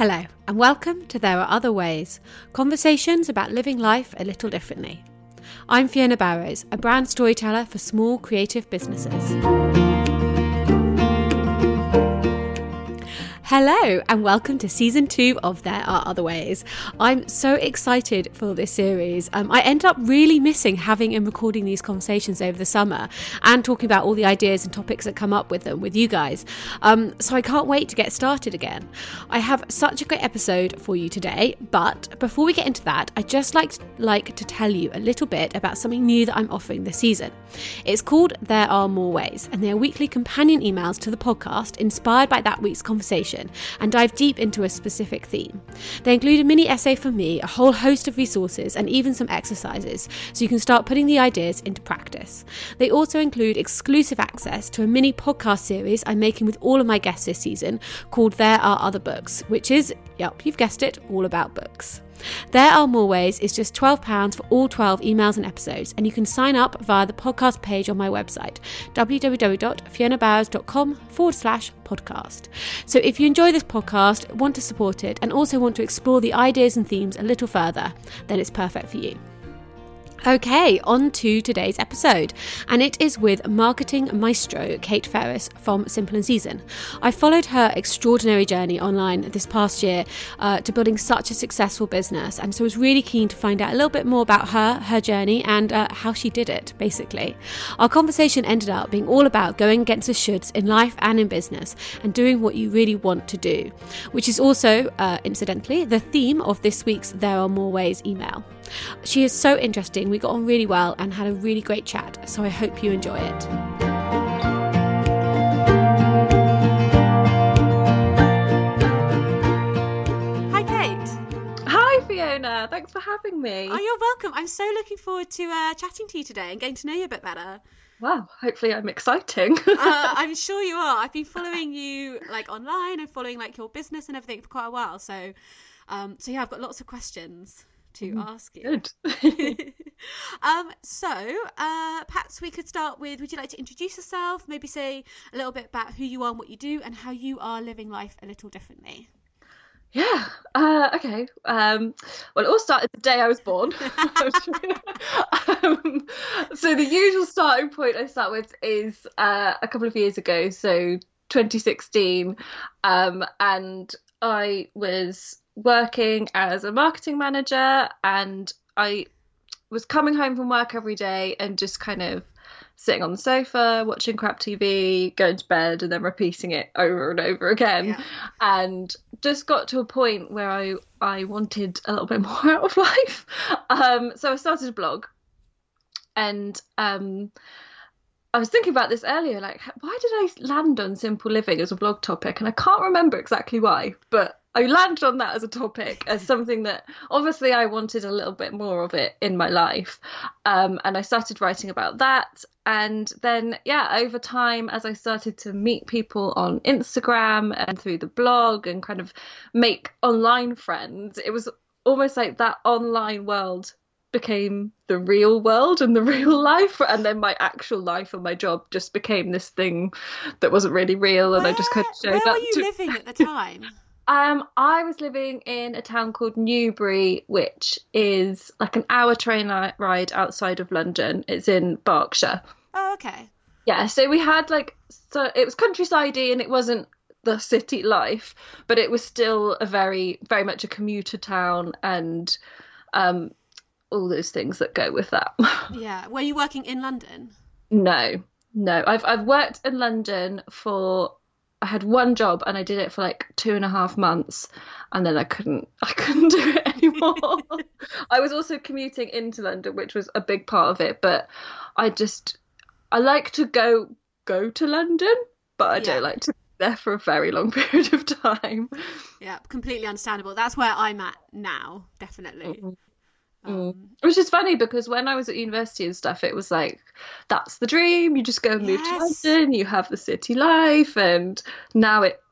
Hello, and welcome to There Are Other Ways, conversations about living life a little differently. I'm Fiona Barrows, a brand storyteller for small creative businesses. Hello and welcome to season 2 of There Are Other Ways. I'm so excited for this series. I ended up really missing having and recording these conversations over the summer and talking about all the ideas and topics that come up with them with you guys. So I can't wait to get started again. I have such a great episode for you today, but before we get into that, I'd just like to tell you a little bit about something new that I'm offering this season. It's called There Are More Ways, and they are weekly companion emails to the podcast inspired by that week's conversation and dive deep into a specific theme. They include a mini essay from me, a whole host of resources, and even some exercises, so you can start putting the ideas into practice. They also include exclusive access to a mini podcast series I'm making with all of my guests this season called There Are Other Books, which is, yep, you've guessed it, all about books. There Are More Ways is just £12 for all 12 emails and episodes, and you can sign up via the podcast page on my website, www.fionabarrows.com/podcast. So if you enjoy this podcast, want to support it, and also want to explore the ideas and themes a little further, then it's perfect for you. Okay, on to today's episode, and it is with marketing maestro Kate Ferris from Simple and Season. I followed her extraordinary journey online this past year to building such a successful business, and so I was really keen to find out a little bit more about her journey, and how she did it, basically. Our conversation ended up being all about going against the shoulds in life and in business, and doing what you really want to do, which is also, incidentally, the theme of this week's There Are More Ways email. She is so interesting, we got on really well and had a really great chat, so I hope you enjoy it. Hi Kate. Hi Fiona, thanks for having me. Oh, you're welcome. I'm so looking forward to chatting to you today and getting to know you a bit better. Wow, hopefully I'm exciting. I'm sure you are. I've been following you online and following your business and everything for quite a while, so yeah, I've got lots of questions to ask you. Good. So perhaps we could start with, would you like to introduce yourself, maybe say a little bit about who you are and what you do and how you are living life a little differently? Yeah, okay. Well, it all started the day I was born. So the usual starting point I start with is a couple of years ago, so 2016, and I was working as a marketing manager, and I was coming home from work every day and just kind of sitting on the sofa watching crap TV, going to bed and then repeating it over and over again. Yeah. And just got to a point where I wanted a little bit more out of life, so I started a blog. And I was thinking about this earlier, why did I land on simple living as a blog topic? And I can't remember exactly why, but I landed on that as a topic, as something that obviously I wanted a little bit more of it in my life. And I started writing about that. And then, yeah, over time, as I started to meet people on Instagram and through the blog and kind of make online friends, it was almost like that online world became the real world and the real life, and then my actual life and my job just became this thing that wasn't really real, and I just kind of showed Where up. were you living at the time? I was living in a town called Newbury, which is like an hour train ride outside of London. It's in Berkshire. Oh, okay. Yeah, so we had so it was countryside-y and it wasn't the city life, but it was still a very, very much a commuter town, and all those things that go with that. Yeah. Were you working in London? No. I've worked in London I had one job and I did it for 2.5 months, and then I couldn't do it anymore. I was also commuting into London, which was a big part of it, but I like to go to London, but I don't like to be there for a very long period of time. Yeah, completely understandable. That's where I'm at now, definitely. Which is funny because when I was at university and stuff, it was that's the dream. You just go and move to London, you have the city life, and now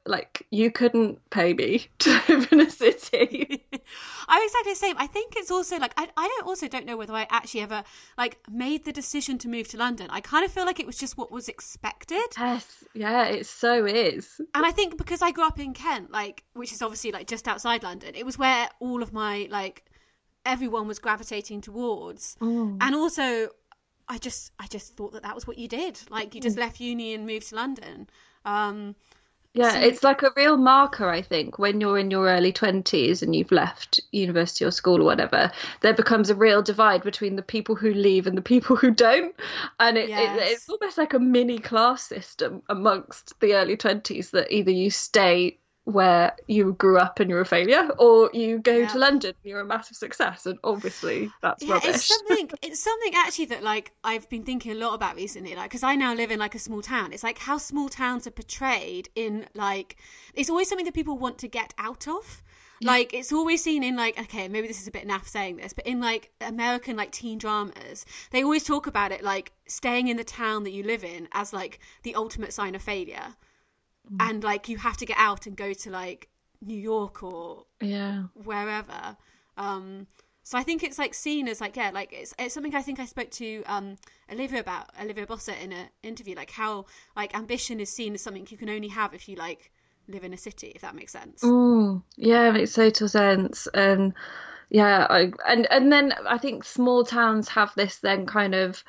like you couldn't pay me to live in a city. I'm exactly the same. I think it's also like don't know whether I actually ever like made the decision to move to London. I kind of feel like it was just what was expected. Yes, yeah, it so is. And I think because I grew up in Kent, like, which is obviously like just outside London, it was where all of my like everyone was gravitating towards. And also I just thought that was what you did. Like you just left uni and moved to London. Yeah, it's like a real marker, I think, when you're in your early 20s and you've left university or school or whatever, there becomes a real divide between the people who leave and the people who don't. And it's almost like a mini class system amongst the early 20s, that either you stay where you grew up and you're a failure, or you go to London and you're a massive success, and obviously that's rubbish. It's something actually that like I've been thinking a lot about recently, like because I now live in like a small town. It's like how small towns are portrayed in like, it's always something that people want to get out of. Like it's always seen in like, okay, maybe this is a bit naff saying this, but in like American like teen dramas, they always talk about it like staying in the town that you live in as like the ultimate sign of failure. And like you have to get out and go to like New York or wherever. So I think it's like seen as like like it's something I think I spoke to Olivia Bossett in an interview, like how like ambition is seen as something you can only have if you like live in a city, if that makes sense. Yeah, it makes total sense. And and then I think small towns have this then kind of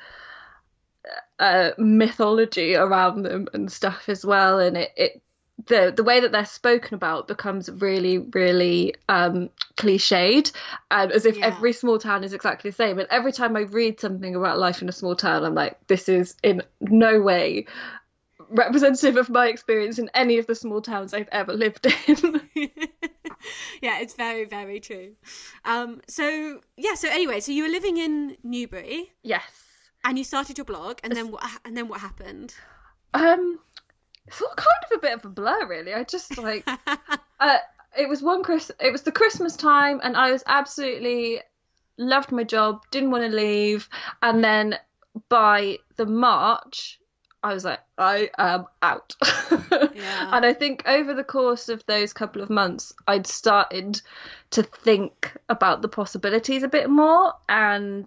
mythology around them and stuff as well, and the way that they're spoken about becomes really, really cliched, and as if every small town is exactly the same. And every time I read something about life in a small town, I'm like, this is in no way representative of my experience in any of the small towns I've ever lived in. Yeah, it's very, very true. So anyway, so you were living in Newbury. Yes. And you started your blog, and then what happened? It's all kind of a bit of a blur, really. I just like it was the Christmas time, and I was absolutely loved my job, didn't want to leave, and then by the March, I was like, I am out. And I think over the course of those couple of months, I'd started to think about the possibilities a bit more, and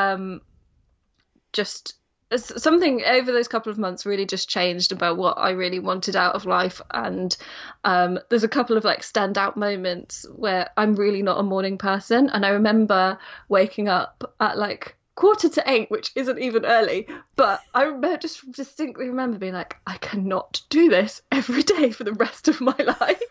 just something over those couple of months really just changed about what I really wanted out of life. And there's a couple of like standout moments where I'm really not a morning person, and I remember waking up at like 7:45, which isn't even early, but I just distinctly remember being like, I cannot do this every day for the rest of my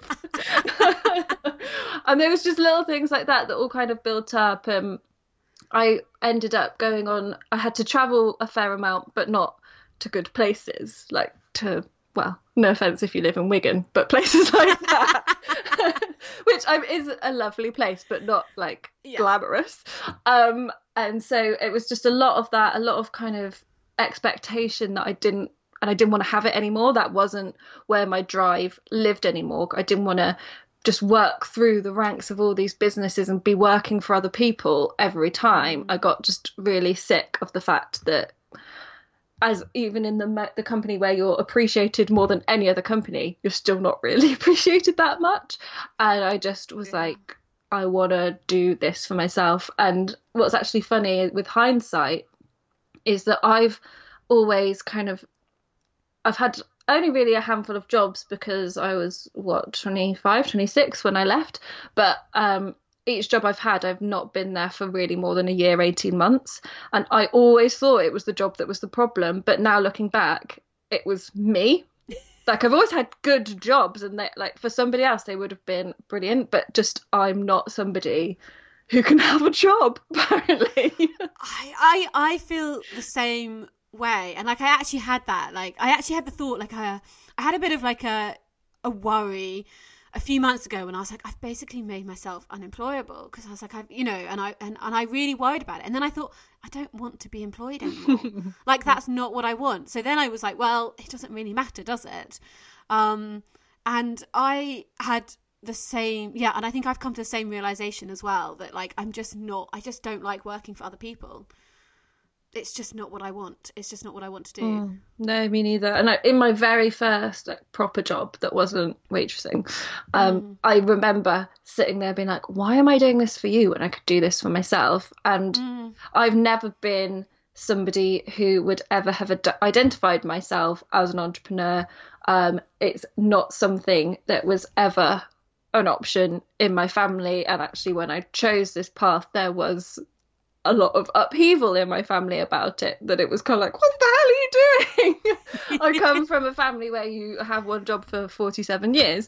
life. And there was just little things like that all kind of built up. I ended up going on, I had to travel a fair amount, but not to good places, like to, well, no offence if you live in Wigan, but places like that, which is a lovely place, but not like glamorous. And so it was just a lot of that, a lot of kind of expectation that I didn't want to have it anymore. That wasn't where my drive lived anymore. I didn't want to just work through the ranks of all these businesses and be working for other people every time. I got just really sick of the fact that, as even in the company where you're appreciated more than any other company, you're still not really appreciated that much. And I just was like, I want to do this for myself. And what's actually funny with hindsight is that I've always I've had only really a handful of jobs, because I was 25, 26 when I left, but each job I've had, I've not been there for really more than a year, 18 months, and I always thought it was the job that was the problem. But now looking back, it was me. Like, I've always had good jobs, and like for somebody else they would have been brilliant, but just I'm not somebody who can have a job, apparently. I feel the same way, and like I actually had the thought, like I had a bit of like a worry a few months ago when I was like, I've basically made myself unemployable, because I was like, and I really worried about it. And then I thought, I don't want to be employed anymore. Like, that's not what I want. So then I was like, well, it doesn't really matter, does it? And I had the same, and I think I've come to the same realization as well, that like I just don't like working for other people. it's just not what I want. It's just not what I want to do. No, me neither. And in my very first proper job that wasn't waitressing, I remember sitting there being like, why am I doing this for you when I could do this for myself? And I've never been somebody who would ever have identified myself as an entrepreneur. It's not something that was ever an option in my family. And actually, when I chose this path, there was a lot of upheaval in my family about it, that it was kind of like, what the hell are you doing? I come from a family where you have one job for 47 years.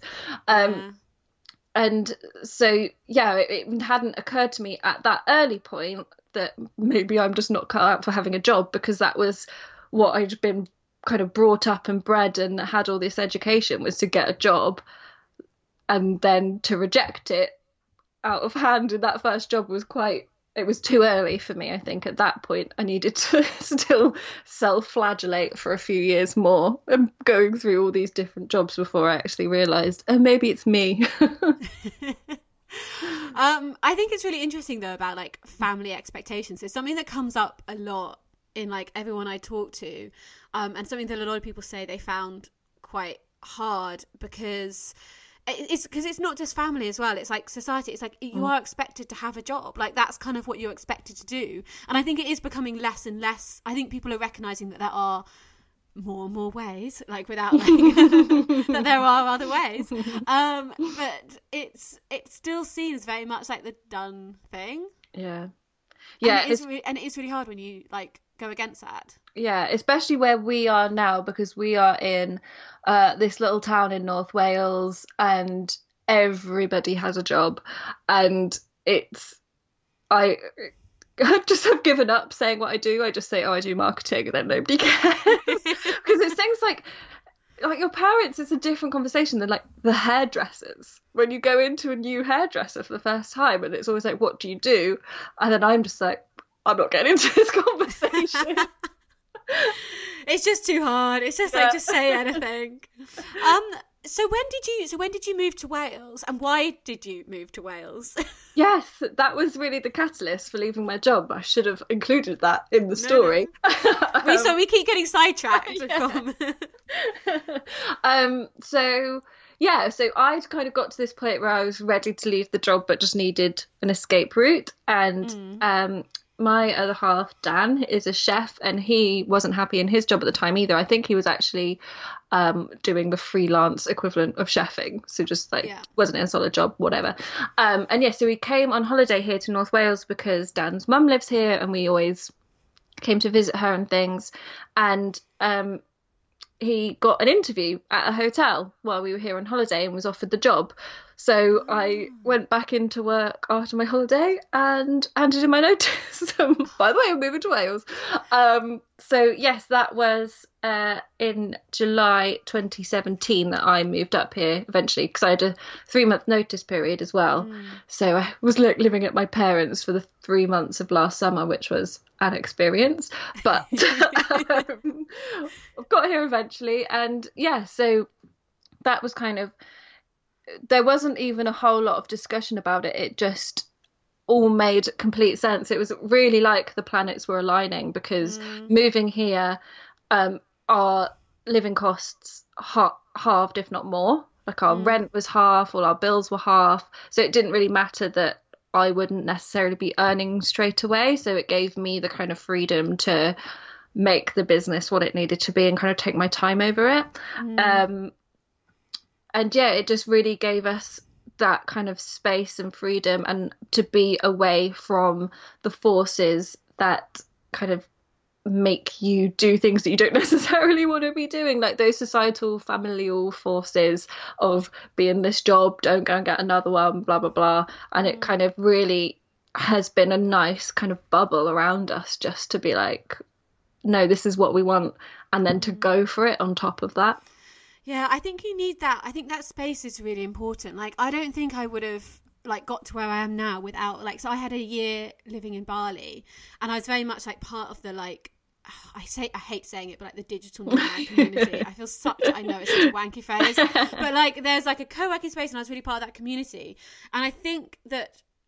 And so, yeah, it hadn't occurred to me at that early point that maybe I'm just not cut out for having a job, because that was what I'd been kind of brought up and bred and had all this education, was to get a job, and then to reject it out of hand in that first job was it was too early for me. I think at that point I needed to still self-flagellate for a few years more, and going through all these different jobs before I actually realised, maybe it's me. I think it's really interesting though about like family expectations. It's something that comes up a lot in like everyone I talk to, and something that a lot of people say they found quite hard, because it's not just family as well. It's like society. It's like you are expected to have a job. Like that's kind of what you're expected to do. And I think it is becoming less and less. I think people are recognizing that there are more and more ways, like without like that there are other ways. But it's still seen as very much like the done thing. Yeah. And it is really hard when you like go against that. Yeah, especially where we are now, because we are in this little town in North Wales, and everybody has a job, and I just have given up saying what I do. I just say, I do marketing, and then nobody cares. Because it's things like your parents, it's a different conversation than like the hairdressers. When you go into a new hairdresser for the first time, and it's always like, what do you do? And then I'm just like, I'm not getting into this conversation. It's just too hard. It's just like, just say anything. So when did you move to Wales, and why did you move to Wales? Yes, that was really the catalyst for leaving my job. I should have included that in the story. No. So we keep getting sidetracked. So I'd kind of got to this point where I was ready to leave the job, but just needed an escape route. And my other half, Dan, is a chef, and he wasn't happy in his job at the time either. I think he was actually doing the freelance equivalent of chefing, so just like wasn't in a solid job, whatever. So we came on holiday here to North Wales because Dan's mum lives here, and we always came to visit her and things. And he got an interview at a hotel while we were here on holiday and was offered the job. So I went back into work after my holiday and handed in my notice. By the way, I'm moving to Wales. That was in July 2017 that I moved up here eventually, because I had a 3-month notice period as well. So I was living at my parents' for the 3 months of last summer, which was an experience. But I've got here eventually. And so that was kind of, there wasn't even a whole lot of discussion about it. It just all made complete sense. It was really like the planets were aligning, because moving here, our living costs halved, if not more. Like our rent was half, all our bills were half. So it didn't really matter that I wouldn't necessarily be earning straight away. So it gave me the kind of freedom to make the business what it needed to be and kind of take my time over it. It just really gave us that kind of space and freedom, and to be away from the forces that kind of make you do things that you don't necessarily want to be doing, like those societal familial forces of be in this job, don't go and get another one, blah blah blah. And it kind of really has been a nice kind of bubble around us, just to be like, no, this is what we want, and then to go for it on top of that. Yeah, I think you need that. I think that space is really important. Like, I don't think I would have like got to where I am now without so I had a year living in Bali, and I was very much like part of the I hate saying it, but like the digital nomad community. I know it's such a wanky phrase, but like there's like a co-working space, and I was really part of that community. And I think that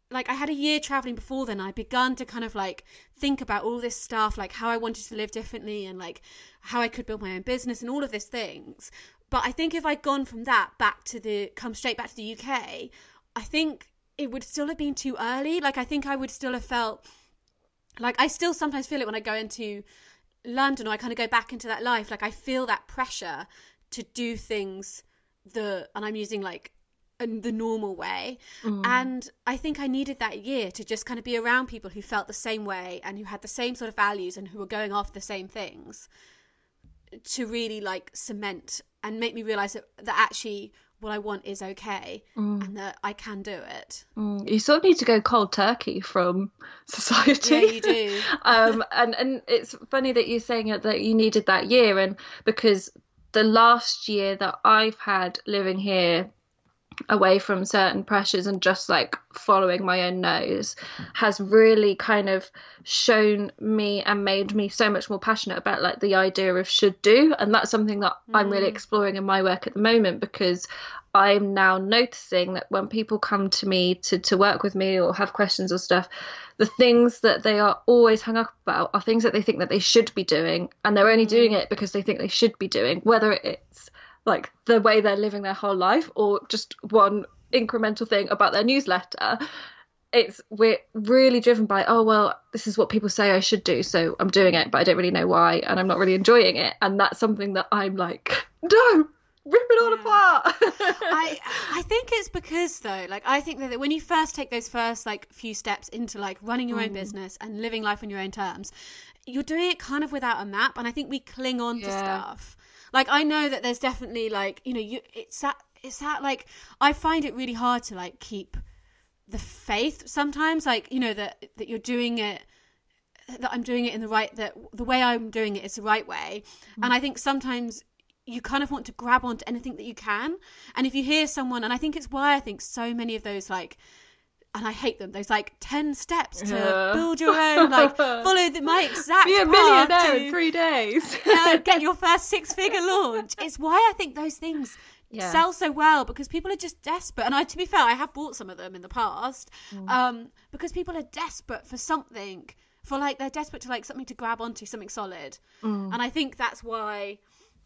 like I had a year traveling before then. I'd begun to kind of like think about all this stuff, like how I wanted to live differently and like how I could build my own business and all of these things. But I think if I'd gone from that come straight back to the UK, I think it would still have been too early. Like I think I would still have felt like, I still sometimes feel it when I go into London or I kind of go back into that life. Like I feel that pressure to do things and I'm using like the normal way. And I think I needed that year to just kind of be around people who felt the same way and who had the same sort of values and who were going after the same things, to really like cement and make me realize that actually what I want is okay and that I can do it. You sort of need to go cold turkey from society. Yeah, you do. And it's funny that you're saying that you needed that year, and because the last year that I've had living here away from certain pressures and just like following my own nose has really kind of shown me and made me so much more passionate about like the idea of should do. And that's something that I'm really exploring in my work at the moment, because I'm now noticing that when people come to me to work with me or have questions or stuff, the things that they are always hung up about are things that they think that they should be doing, and they're only doing it because they think they should be doing, whether it's like the way they're living their whole life or just one incremental thing about their newsletter. We're really driven by, oh, well, this is what people say I should do, so I'm doing it, but I don't really know why, and I'm not really enjoying it. And that's something that I'm like, no, rip it all apart. I think it's because, though, like I think that when you first take those first like few steps into like running your own business and living life on your own terms, you're doing it kind of without a map, and I think we cling on to stuff. Like, I know that there's definitely, like, you know, it's that, like, I find it really hard to, like, keep the faith sometimes, like, you know, that you're doing it, that I'm doing it in that the way I'm doing it is the right way. And I think sometimes you kind of want to grab onto anything that you can. And if you hear someone, and I think it's why I think so many of those, like, and I hate them, those like 10 steps to build your own, like follow my exact be a millionaire in 3 days, get your first 6-figure launch. It's why I think those things sell so well, because people are just desperate. And to be fair, I have bought some of them in the past, because people are desperate for something, for like they're desperate to like something to grab onto, something solid. And I think that's why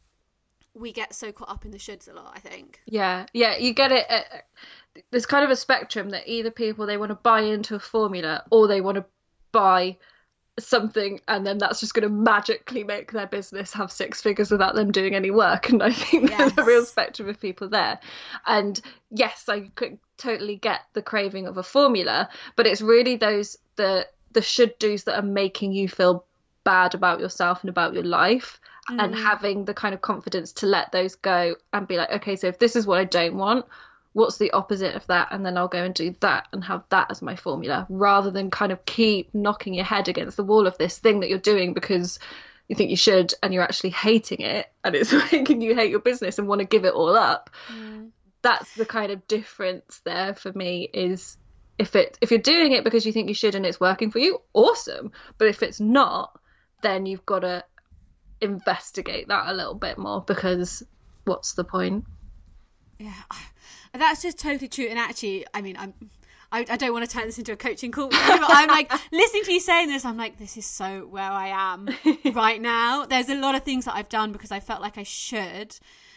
we get so caught up in the shoulds a lot, I think. Yeah, you get it. There's kind of a spectrum that either people, they want to buy into a formula, or they want to buy something and then that's just going to magically make their business have 6 figures without them doing any work. And I think there's a real spectrum of people there. And yes, I could totally get the craving of a formula, but it's really those the should do's that are making you feel bad about yourself and about your life, and having the kind of confidence to let those go and be like, okay, so if this is what I don't want, what's the opposite of that? And then I'll go and do that and have that as my formula, rather than kind of keep knocking your head against the wall of this thing that you're doing because you think you should and you're actually hating it and it's making you hate your business and want to give it all up. That's the kind of difference there for me, is if you're doing it because you think you should and it's working for you, awesome. But if it's not, then you've got to investigate that a little bit more, because what's the point? Yeah, that's just totally true. And actually, I mean, I don't want to turn this into a coaching call, but I'm like, listening to you saying this, I'm like, this is so where I am right now. There's a lot of things that I've done because I felt like I should,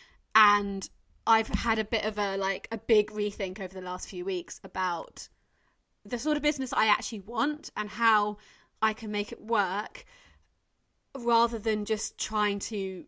and I've had a bit of a big rethink over the last few weeks about the sort of business I actually want and how I can make it work, rather than just trying to,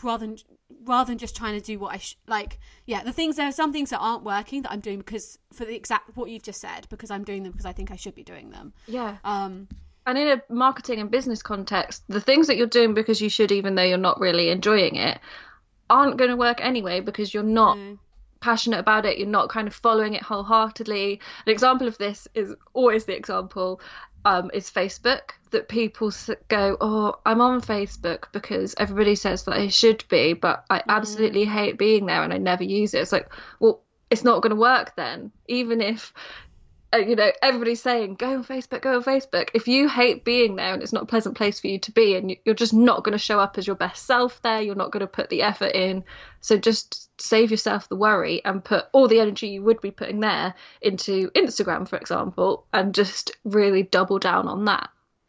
rather than just trying to do what there are some things that aren't working that I'm doing because for the exact what you've just said, because I'm doing them because I think I should be doing them. And in a marketing and business context, the things that you're doing because you should, even though you're not really enjoying it, aren't going to work anyway, because you're not passionate about it, you're not kind of following it wholeheartedly. An example of this is always the example is Facebook, that people go, oh, I'm on Facebook because everybody says that I should be, but I absolutely hate being there and I never use it. It's like, well, it's not going to work then. Even if you know, everybody's saying go on Facebook, go on Facebook. If you hate being there and it's not a pleasant place for you to be, and you're just not going to show up as your best self there, you're not going to put the effort in. So just save yourself the worry and put all the energy you would be putting there into Instagram, for example, and just really double down on that.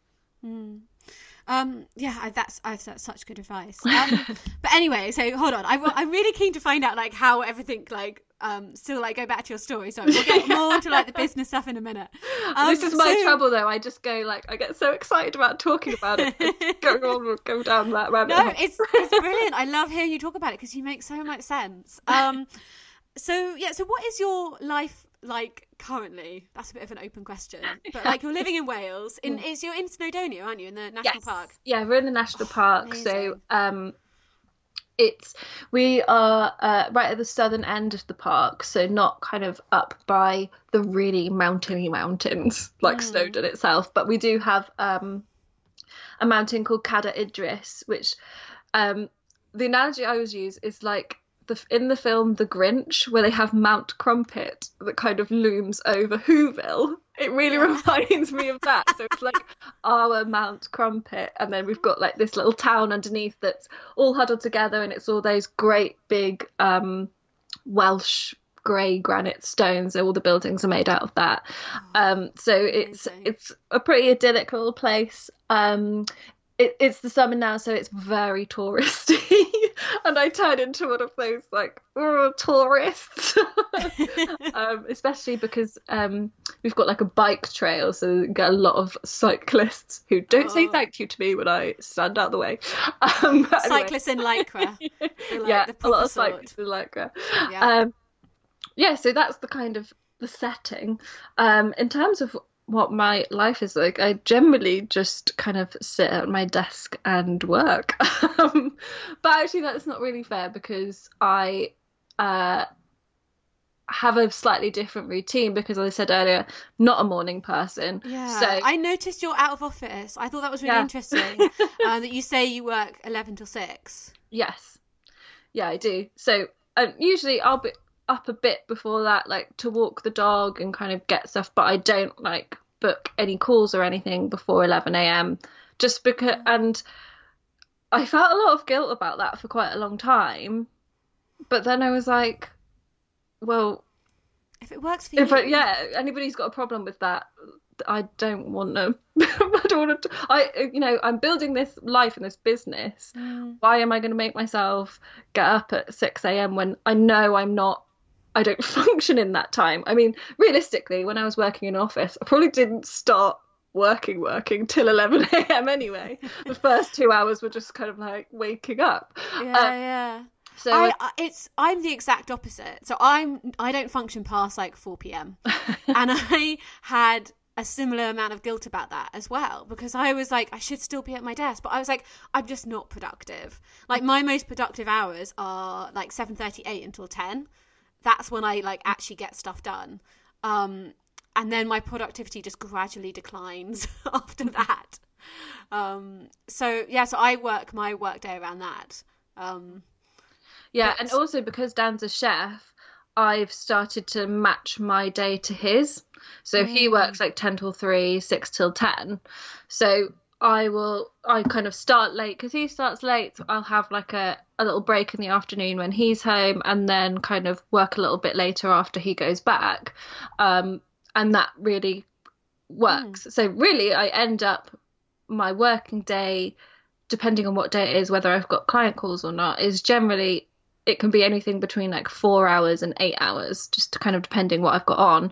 That's such good advice. But anyway, so hold on. I'm really keen to find out like how everything like still like go back to your story. So we'll get more into like the business stuff in a minute. This is my trouble though. I just go like I get so excited about talking about it. Go down that rabbit hole. No, it's brilliant. I love hearing you talk about it because you make so much sense. So what is your life like currently? That's a bit of an open question, but like you're living in Wales. You're in Snowdonia, aren't you? In the national park. Yeah, we're in the national park. Amazing. So we are right at the southern end of the park, so not kind of up by the really mountainy mountains like Snowdon itself, but we do have a mountain called Cadair Idris, which the analogy I always use is like in the film The Grinch, where they have Mount Crumpet that kind of looms over Whoville. It really reminds me of that. So it's like our Mount Crumpet, and then we've got like this little town underneath that's all huddled together, and it's all those great big Welsh grey granite stones. So all the buildings are made out of that. So it's a pretty idyllic little place. It's the summer now, so it's very touristy, and I turn into one of those like tourists, especially because we've got like a bike trail, so we get a lot of cyclists who don't say thank you to me when I stand out the way. Cyclists in lycra, a lot of cyclists in lycra. So that's the kind of the setting. In terms of what my life is like, I generally just kind of sit at my desk and work. But actually that's not really fair, because I have a slightly different routine, because as I said earlier, not a morning person. So I noticed you're out of office. I thought that was really interesting. That you say you work 11 till 6. Yes, I do. So usually I'll be up a bit before that, like to walk the dog and kind of get stuff, but I don't like book any calls or anything before 11 a.m. just because, and I felt a lot of guilt about that for quite a long time, but then I was like, well, if it works for you, anybody's got a problem with that, I don't want to. I'm building this life and this business. Why am I going to make myself get up at 6 a.m. when I know I don't function in that time? I mean, realistically, when I was working in an office, I probably didn't start working till 11 a.m. anyway. The first 2 hours were just kind of like waking up. So I'm the exact opposite. So I don't function past like 4 p.m. and I had a similar amount of guilt about that as well, because I was like, I should still be at my desk, but I was like, I'm just not productive. Like my most productive hours are like 7:38 until 10. That's when I like actually get stuff done. And then my productivity just gradually declines after that. So I work my work day around that. And also because Dan's a chef, I've started to match my day to his. So he works like 10 till 3, 6 till 10. So I kind of start late because he starts late. So I'll have like a little break in the afternoon when he's home, and then kind of work a little bit later after he goes back. And that really works. So really I end up, my working day, depending on what day it is, whether I've got client calls or not, is generally, it can be anything between like 4 hours and 8 hours, just kind of depending what I've got on.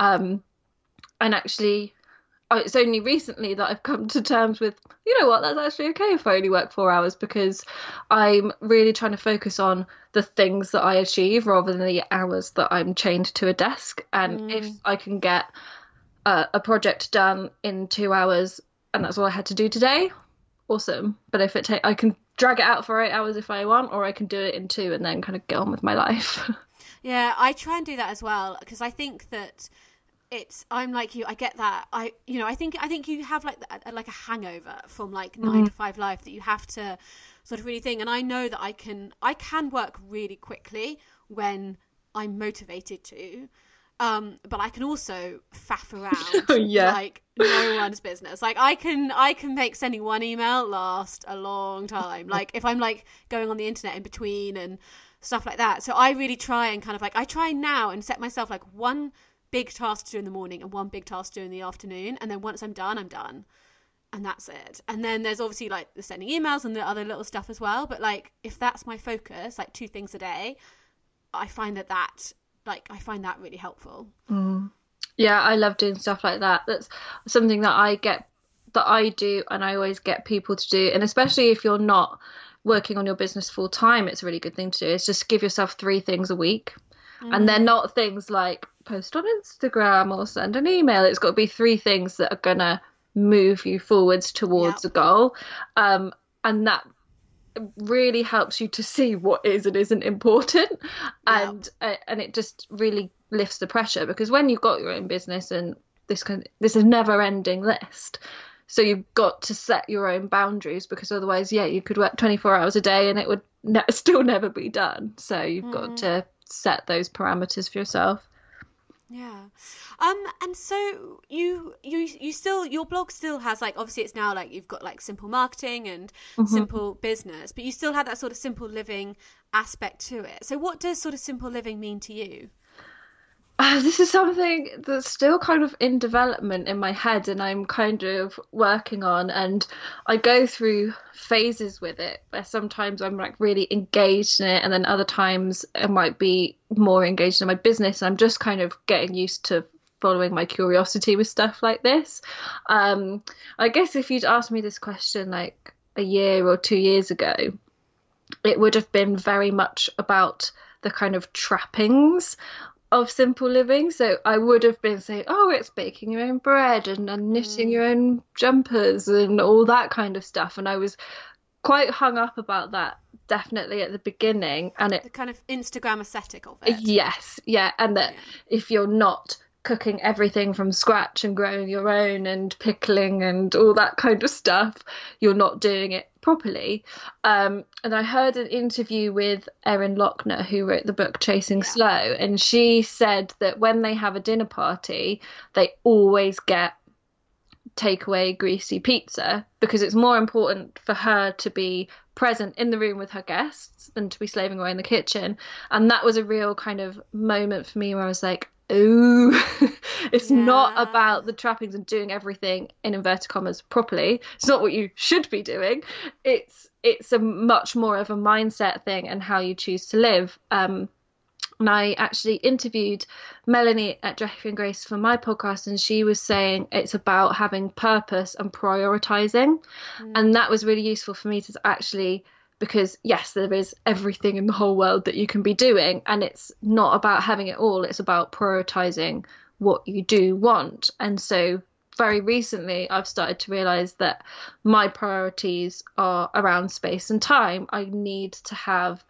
And actually, it's only recently that I've come to terms with, you know what, that's actually okay if I only work 4 hours, because I'm really trying to focus on the things that I achieve rather than the hours that I'm chained to a desk. And if I can get a project done in 2 hours and that's all I had to do today, awesome. But if I can drag it out for 8 hours if I want, or I can do it in 2 and then kind of get on with my life. Yeah, I try and do that as well, because I think that I'm like you, I get that. I think you have like a hangover from like 9 to 5 life that you have to sort of really think. And I know that I can work really quickly when I'm motivated to. but I can also faff around Yeah. like no one's business. Like I can make sending one email last a long time. Like if I'm like going on the internet in between and stuff like that. So I really try and kind of like, I try now and set myself like one big task to do in the morning and one big task to do in the afternoon. And then once I'm done, I'm done. And that's it. And then there's obviously like the sending emails and the other little stuff as well. But like, if that's my focus, like 2 things a day, I find that really helpful. Yeah, I love doing stuff like that. That's something that I do, and I always get people to do. And especially if you're not working on your business full time, it's a really good thing to do. Is just give yourself 3 things a week. And they're not things like post on Instagram or send an email. It's got to be 3 things that are gonna move you forwards towards a goal. And that really helps you to see what is and isn't important. And it just really lifts the pressure, because when you've got your own business, and this is a never ending list, so you've got to set your own boundaries, because otherwise you could work 24 hours a day and it would still never be done. So you've got to set those parameters for yourself. Yeah. And so you still, your blog still has like, obviously it's now like you've got like simple marketing and simple business, but you still have that sort of simple living aspect to it. So what does sort of simple living mean to you? This is something that's still kind of in development in my head, and I'm kind of working on, and I go through phases with it where sometimes I'm like really engaged in it, and then other times I might be more engaged in my business, and I'm just kind of getting used to following my curiosity with stuff like this. I guess if you'd asked me this question like a year or 2 years ago, it would have been very much about the kind of trappings of simple living. So I would have been saying, oh, it's baking your own bread and knitting your own jumpers and all that kind of stuff. And I was quite hung up about that, definitely at the beginning. And the kind of Instagram aesthetic of it. Yes, yeah. And that if you're not cooking everything from scratch and growing your own and pickling and all that kind of stuff, you're not doing it properly. And I heard an interview with Erin Lochner, who wrote the book Chasing Slow, and she said that when they have a dinner party, they always get takeaway greasy pizza, because it's more important for her to be present in the room with her guests than to be slaving away in the kitchen. And that was a real kind of moment for me where I was like, ooh, it's not about the trappings and doing everything in inverted commas properly. It's not what you should be doing. It's a much more of a mindset thing and how you choose to live. And I actually interviewed Melanie at Jeffrey and Grace for my podcast, and she was saying it's about having purpose and prioritizing. And that was really useful for me to actually, because yes, there is everything in the whole world that you can be doing, and it's not about having it all. It's about prioritizing what you do want. And so very recently I've started to realize that my priorities are around space and time. I need to have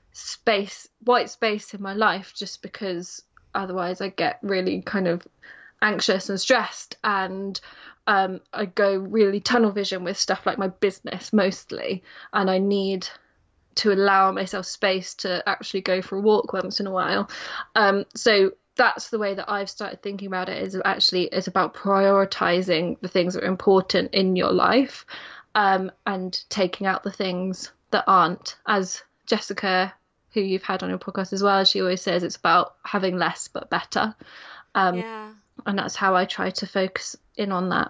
white space in my life, just because otherwise I get really kind of anxious and stressed, and I go really tunnel vision with stuff like my business mostly, and I need to allow myself space to actually go for a walk once in a while. So that's the way that I've started thinking about it, is actually it's about prioritizing the things that are important in your life, and taking out the things that aren't. As Jessica, who you've had on your podcast as well, she always says it's about having less but better. And that's how I try to focus in on that.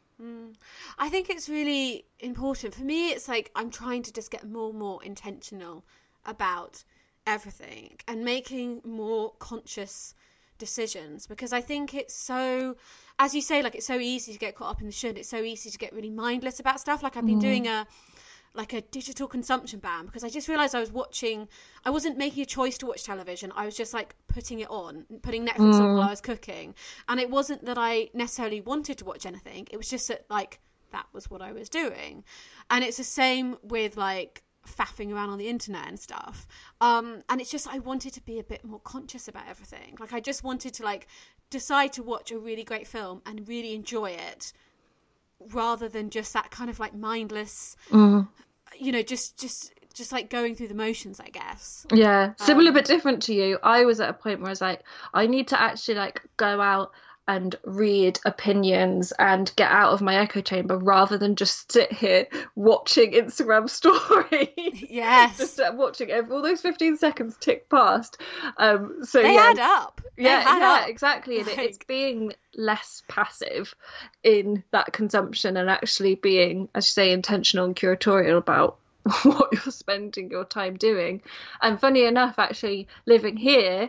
I think it's really important. For me, it's like I'm trying to just get more and more intentional about everything and making more conscious decisions, because I think it's so, as you say, like it's so easy to get caught up in the should. It's so easy to get really mindless about stuff. Like I've been doing a digital consumption ban, because I just realised I wasn't making a choice to watch television. I was just like putting Netflix on while I was cooking. And it wasn't that I necessarily wanted to watch anything. It was just that like that was what I was doing. And it's the same with like faffing around on the internet and stuff. And it's just, I wanted to be a bit more conscious about everything. Like I just wanted to like decide to watch a really great film and really enjoy it, rather than just that kind of like mindless, just just like going through the motions, I guess. Yeah, similar but different to you. I was at a point where I was like, I need to actually like go out and read opinions and get out of my echo chamber rather than just sit here watching Instagram stories. Yes. Just watching all those 15 seconds tick past. So they add up. Yeah, exactly. And it's being less passive in that consumption and actually being, as you say, intentional and curatorial about what you're spending your time doing. And funny enough, actually living here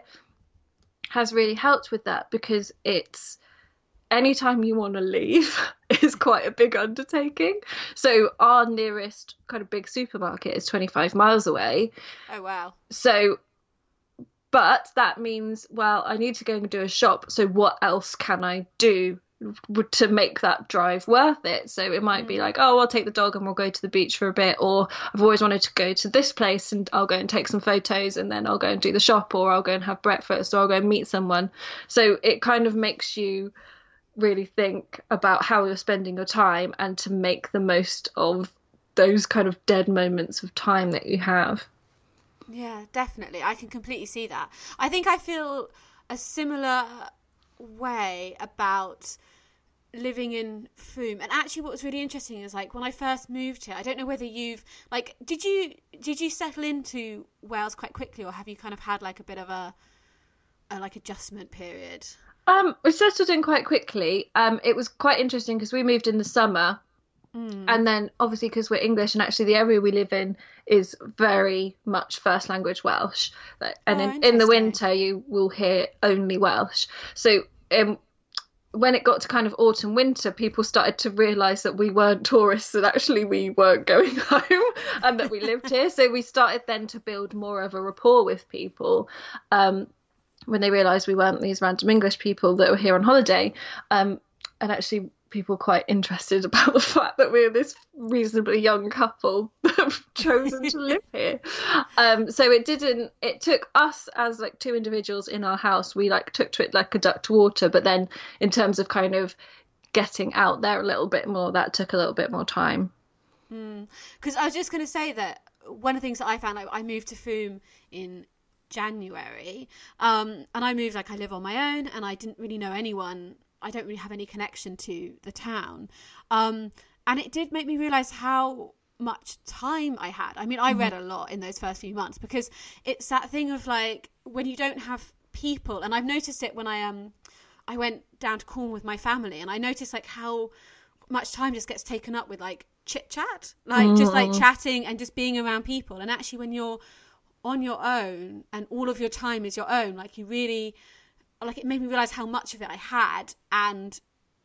has really helped with that, because it's anytime you want to leave is quite a big undertaking. So our nearest kind of big supermarket is 25 miles away. Oh wow. So but that means, well, I need to go and do a shop, so what else can I do to make that drive worth it? So it might be like, oh, I'll take the dog and we'll go to the beach for a bit, or I've always wanted to go to this place and I'll go and take some photos and then I'll go and do the shop, or I'll go and have breakfast, or I'll go and meet someone. So it kind of makes you really think about how you're spending your time and to make the most of those kind of dead moments of time that you have. Yeah, definitely. I can completely see that. I think I feel a similar way about living in Frome. And actually what was really interesting is like when I first moved here, I don't know whether you've like did you settle into Wales quite quickly, or have you kind of had like a bit of a like adjustment period? We settled in quite quickly. It was quite interesting because we moved in the summer. And then obviously because we're English, and actually the area we live in is very much first language Welsh, and in the winter you will hear only Welsh. So when it got to kind of autumn winter, people started to realise that we weren't tourists and actually we weren't going home and that we lived here. So we started then to build more of a rapport with people when they realised we weren't these random English people that were here on holiday, and actually people quite interested about the fact that we're this reasonably young couple that have chosen to live here. So it took us as like two individuals in our house, we like took to it like a duck to water, but then in terms of kind of getting out there a little bit more, that took a little bit more time. Because I was just going to say that one of the things that I found, like, I moved to Frome in January, and I moved, like, I live on my own and I didn't really know anyone. I don't really have any connection to the town. And it did make me realise how much time I had. I mean, I read a lot in those first few months, because it's that thing of like, when you don't have people, and I've noticed it when I went down to Cornwall with my family, and I noticed like how much time just gets taken up with like chit chat, like just like chatting and just being around people. And actually when you're on your own and all of your time is your own, like you really... like it made me realise how much of it I had, and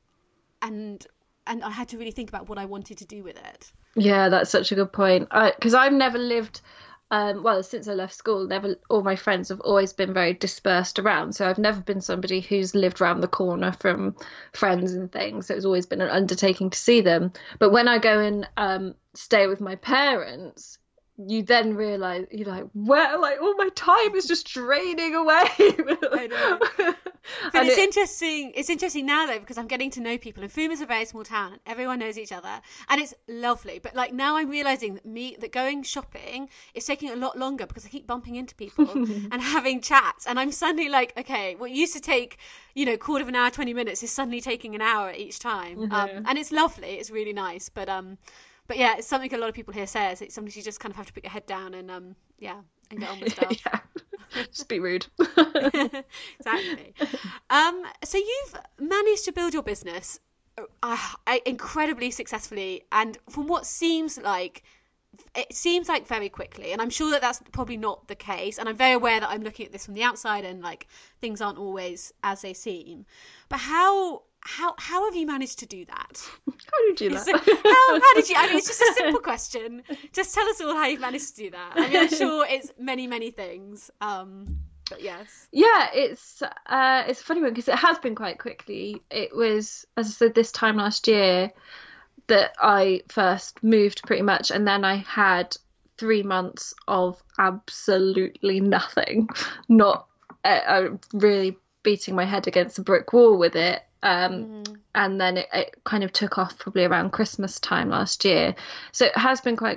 I had to really think about what I wanted to do with it. Yeah, that's such a good point. Because I've never lived, well, since I left school, all my friends have always been very dispersed around. So I've never been somebody who's lived around the corner from friends and things. So it's always been an undertaking to see them. But when I go and stay with my parents, you then realise, you're like, well, like all my time is just draining away. I know. But it's interesting now though, because I'm getting to know people, and Frome is a very small town and everyone knows each other and it's lovely. But like now I'm realising that going shopping is taking a lot longer because I keep bumping into people and having chats, and I'm suddenly like, okay, what used to take, quarter of an hour, 20 minutes is suddenly taking an hour each time. And it's lovely, it's really nice. But yeah, it's something a lot of people here say, is that sometimes you just kind of have to put your head down and and get on with stuff. Yeah. Just be rude. Exactly. So you've managed to build your business incredibly successfully, and from what seems like very quickly, and I'm sure that that's probably not the case, and I'm very aware that I'm looking at this from the outside and like things aren't always as they seem. But how have you managed to do that? How did you do that? How did you? I mean, it's just a simple question. Just tell us all how you've managed to do that. I mean, I'm sure it's many, many things. But yes. Yeah, it's a funny one because it has been quite quickly. It was, as I said, this time last year that I first moved pretty much, and then I had 3 months of absolutely nothing. Not really beating my head against a brick wall with it. And then it kind of took off probably around Christmas time last year. So it has been quite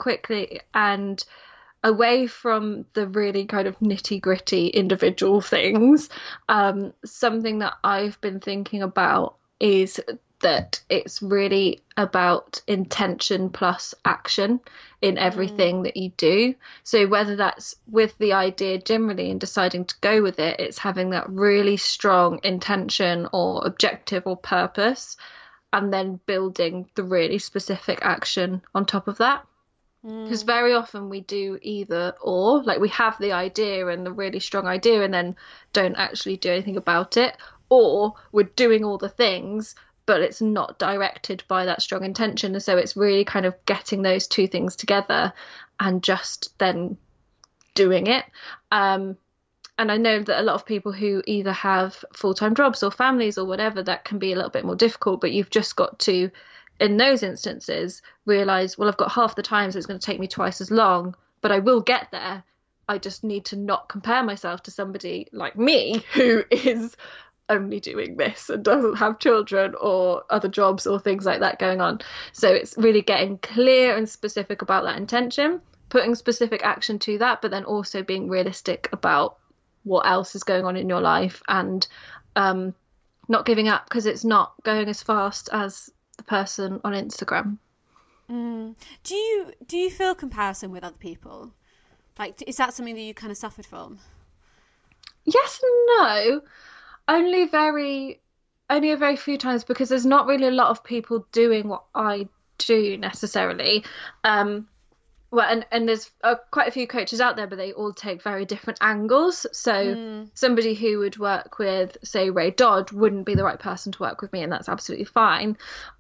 quickly and away from the really kind of nitty-gritty individual things. Something that I've been thinking about is that it's really about intention plus action in everything that you do. So whether that's with the idea generally and deciding to go with it, it's having that really strong intention or objective or purpose, and then building the really specific action on top of that. Because very often we do either or, like we have the idea and the really strong idea and then don't actually do anything about it, or we're doing all the things but it's not directed by that strong intention. And so it's really kind of getting those two things together and just then doing it. And I know that a lot of people who either have full-time jobs or families or whatever, that can be a little bit more difficult, but you've just got to, in those instances, realise, well, I've got half the time, so it's going to take me twice as long, but I will get there. I just need to not compare myself to somebody like me who is only doing this and doesn't have children or other jobs or things like that going on. So it's really getting clear and specific about that intention, putting specific action to that, but then also being realistic about what else is going on in your life, and not giving up because it's not going as fast as the person on Instagram. Do you feel comparison with other people? Like, is that something that you kind of suffered from? Yes and no. Only a very few times, because there's not really a lot of people doing what I do necessarily. Well, and there's quite a few coaches out there, but they all take very different angles. So somebody who would work with, say, Ray Dodd wouldn't be the right person to work with me, and that's absolutely fine.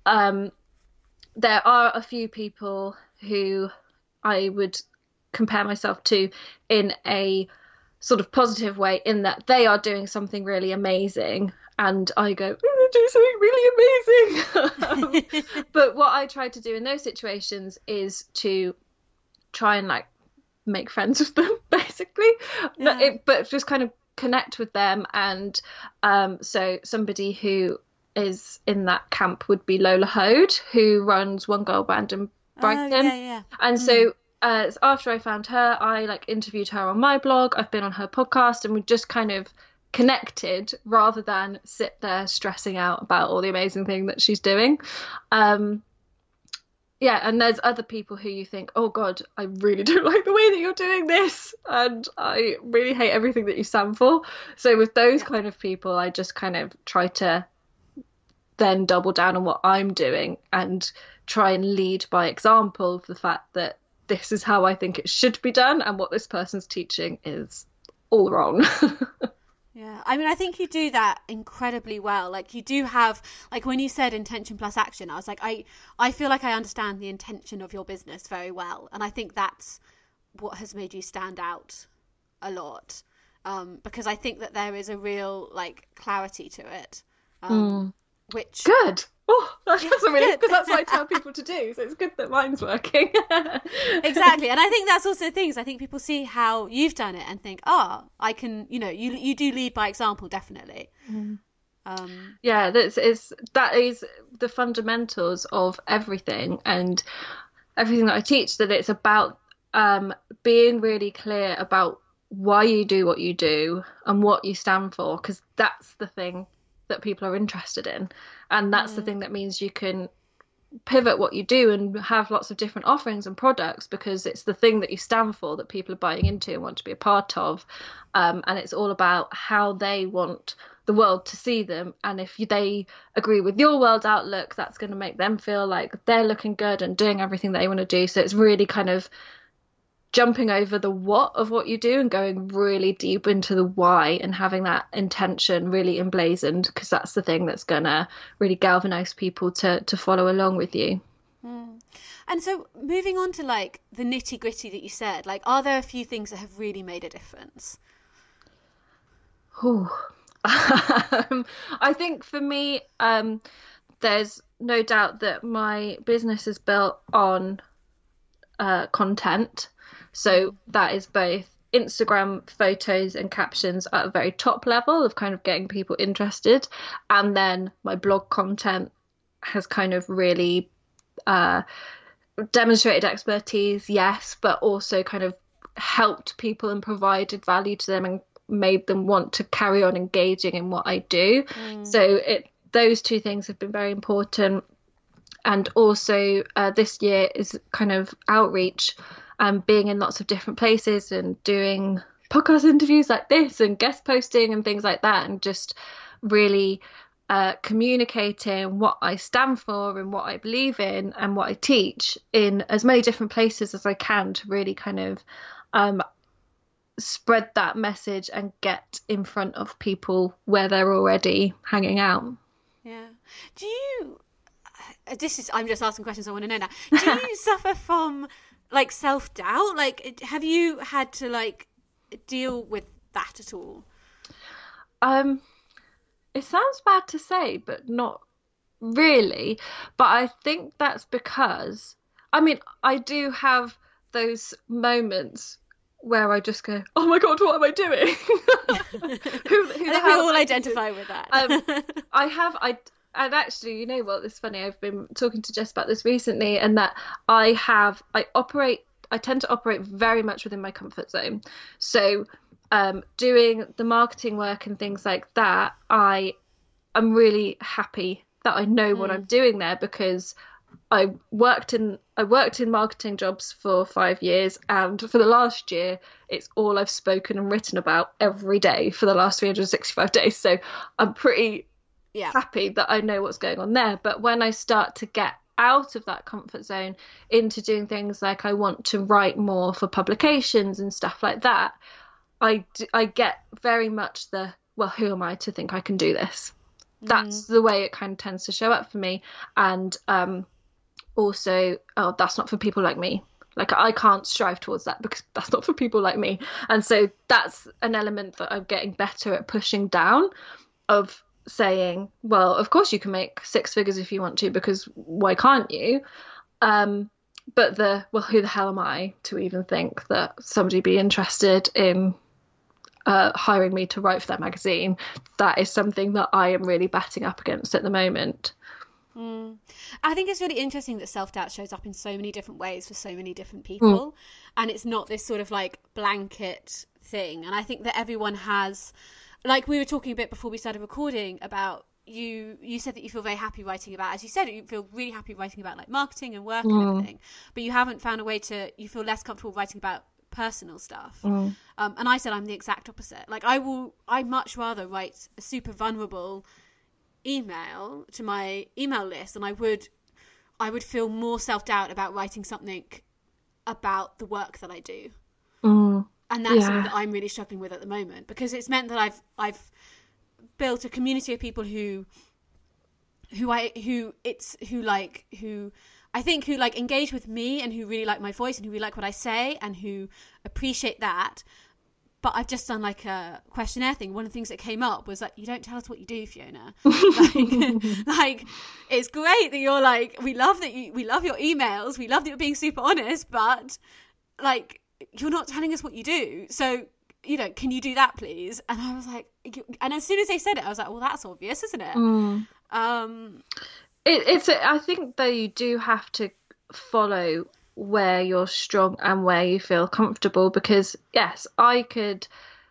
There are a few people who I would compare myself to in a sort of positive way, in that they are doing something really amazing and I go, I'm going to do something really amazing. But what I try to do in those situations is to try and like make friends with them, basically. But just kind of connect with them. And so somebody who is in that camp would be Lola Hode, who runs One Girl Band in Brighton. And so after I found her, I like interviewed her on my blog. I've been on her podcast, and we just kind of connected rather than sit there stressing out about all the amazing thing that she's doing. And there's other people who you think, oh God, I really don't like the way that you're doing this, and I really hate everything that you stand for. So with those kind of people, I just kind of try to then double down on what I'm doing and try and lead by example of the fact that this is how I think it should be done, and what this person's teaching is all wrong. Yeah, I mean, I think you do that incredibly well. Like, you do have, like, when you said intention plus action, I was like, I feel like I understand the intention of your business very well. And I think that's what has made you stand out a lot. Because I think that there is a real, like, clarity to it. Which... Good. Oh, that's really, because that's what I tell people to do. So it's good that mine's working. Exactly. And I think that's also things. I think people see how you've done it and think, I can, you do lead by example, definitely. That is the fundamentals of everything, and everything that I teach, that it's about being really clear about why you do what you do and what you stand for, because that's the thing that people are interested in, and that's the thing that means you can pivot what you do and have lots of different offerings and products, because it's the thing that you stand for that people are buying into and want to be a part of, and it's all about how they want the world to see them, and if they agree with your world outlook, that's going to make them feel like they're looking good and doing everything they want to do. So it's really kind of jumping over the what of what you do and going really deep into the why, and having that intention really emblazoned, because that's the thing that's gonna really galvanize people to follow along with you. And so moving on to like the nitty gritty that you said, like, are there a few things that have really made a difference? I think for me, there's no doubt that my business is built on content. So that is both Instagram photos and captions at a very top level of kind of getting people interested. And then my blog content has kind of really demonstrated expertise, yes, but also kind of helped people and provided value to them and made them want to carry on engaging in what I do. So those two things have been very important. And also this year is kind of outreach and being in lots of different places and doing podcast interviews like this and guest posting and things like that, and just really communicating what I stand for and what I believe in and what I teach in as many different places as I can to really kind of spread that message and get in front of people where they're already hanging out. Yeah. Do you, I'm just asking questions I want to know now. Do you suffer from like self-doubt? Like, have you had to like deal with that at all? It sounds bad to say, but not really. But I think that's because, I mean, I do have those moments where I just go, oh my God, what am I doing? I think we all identify with that. And actually, you know what, it's funny, I've been talking to Jess about this recently, and that I tend to operate very much within my comfort zone. So doing the marketing work and things like that, I'm really happy that I know what I'm doing there, because I worked in marketing jobs for 5 years, and for the last year it's all I've spoken and written about every day for the last 365 days. So I'm pretty happy that I know what's going on there. But when I start to get out of that comfort zone into doing things like I want to write more for publications and stuff like that, I get very much the, well, who am I to think I can do this? That's the way it kind of tends to show up for me. And also, oh, that's not for people like me. Like, I can't strive towards that because that's not for people like me. And so that's an element that I'm getting better at pushing down, of saying, well, of course you can make 6 figures if you want to, because why can't you? But well, who the hell am I to even think that somebody be interested in hiring me to write for that magazine? That is something that I am really batting up against at the moment. I think it's really interesting that self-doubt shows up in so many different ways for so many different people, and it's not this sort of like blanket thing. And I think that everyone has, like we were talking a bit before we started recording about, you said that you feel very happy writing about, as you said, you feel really happy writing about like marketing and work and everything, but you haven't found a way you feel less comfortable writing about personal stuff. And I said I'm the exact opposite. Like I'd much rather write a super vulnerable email to my email list than I would feel more self-doubt about writing something about the work that I do. And that's something that I'm really struggling with at the moment, because it's meant that I've built a community of people who engage with me and who really like my voice and who really like what I say and who appreciate that. But I've just done like a questionnaire thing. One of the things that came up was like, you don't tell us what you do, Fiona. like it's great that you're like, we love your emails, we love that you're being super honest, but like, you're not telling us what you do. So, you know, can you do that, please? And I was like, and as soon as they said it, I was like, well, that's obvious, isn't it? I think that you do have to follow where you're strong and where you feel comfortable, because yes, I could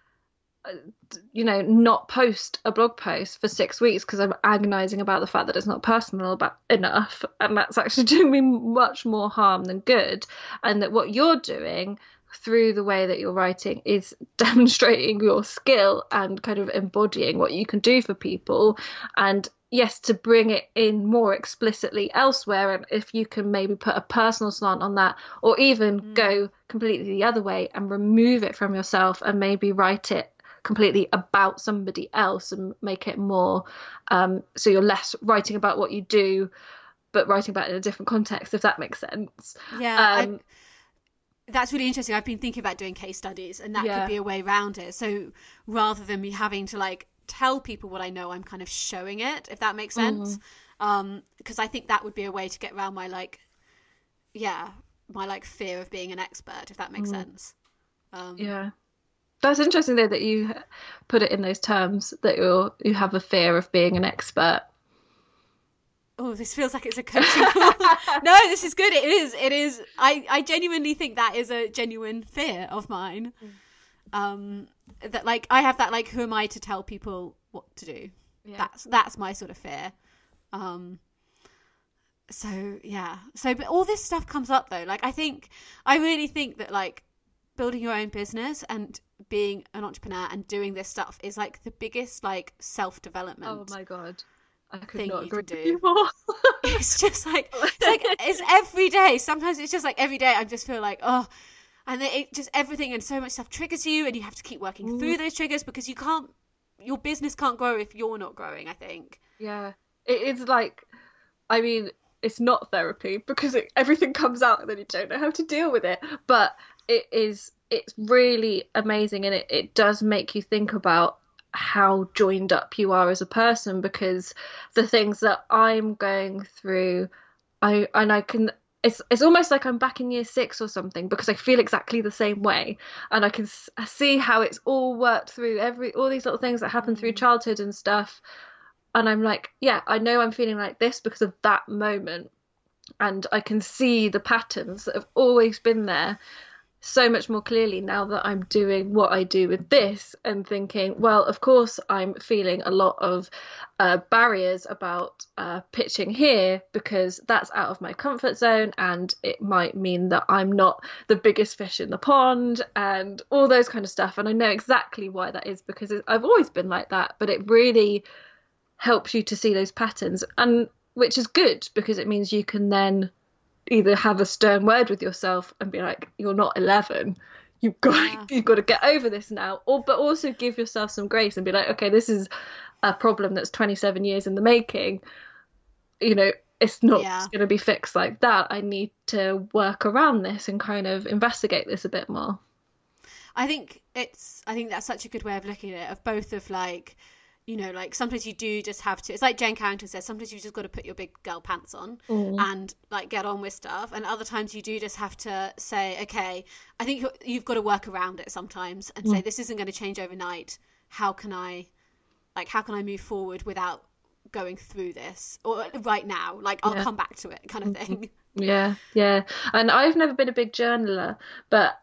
not post a blog post for 6 weeks because I'm agonizing about the fact that it's not personal enough, and that's actually doing me much more harm than good. And that what you're doing through the way that you're writing is demonstrating your skill and kind of embodying what you can do for people, and yes, to bring it in more explicitly elsewhere. And if you can maybe put a personal slant on that, or even go completely the other way and remove it from yourself and maybe write it completely about somebody else and make it more so you're less writing about what you do but writing about it in a different context, if that makes sense. That's really interesting. I've been thinking about doing case studies, and that could be a way around it. So rather than me having to like tell people what I know, I'm kind of showing it, if that makes sense. Because I think that would be a way to get around my fear of being an expert, if that makes sense. That's interesting though that you put it in those terms, that you have a fear of being an expert. Oh, this feels like it's a coaching call. No, this is good. It is. I genuinely think that is a genuine fear of mine. That like I have that like, who am I to tell people what to do? Yeah. That's my sort of fear. So but all this stuff comes up though. Like I really think that like building your own business and being an entrepreneur and doing this stuff is like the biggest like self-development. Oh my God. I could not agree with you more. It's just like, it's every day. Sometimes it's just like every day I just feel like, oh, and then it just, everything and so much stuff triggers you, and you have to keep working through those triggers because your business can't grow if you're not growing, I think. Yeah. It's like, I mean, it's not therapy because everything comes out and then you don't know how to deal with it. But it's really amazing, and it does make you think about how joined up you are as a person, because the things that I'm going through, it's almost like I'm back in year 6 or something, because I feel exactly the same way, and I can see how it's all worked through all these little things that happen through childhood and stuff, and I'm like, yeah, I know I'm feeling like this because of that moment, and I can see the patterns that have always been there so much more clearly now that I'm doing what I do with this, and thinking, well, of course I'm feeling a lot of barriers about pitching here because that's out of my comfort zone, and it might mean that I'm not the biggest fish in the pond and all those kind of stuff. And I know exactly why that is, because I've always been like that, but it really helps you to see those patterns, and which is good because it means you can then either have a stern word with yourself and be like, you're not 11, you've got to get over this now, but also give yourself some grace and be like, okay, this is a problem that's 27 years in the making, you know, it's not going to be fixed like that. I need to work around this and kind of investigate this a bit more. I think that's such a good way of looking at it, of both of like, you know, like sometimes you do just have to, it's like Jen Carrington says, sometimes you just got to put your big girl pants on and like get on with stuff, and other times you do just have to say, okay, I think you've got to work around it sometimes and say, this isn't going to change overnight, how can I move forward without going through this, or right now, like I'll come back to it kind of thing. Yeah And I've never been a big journaler, but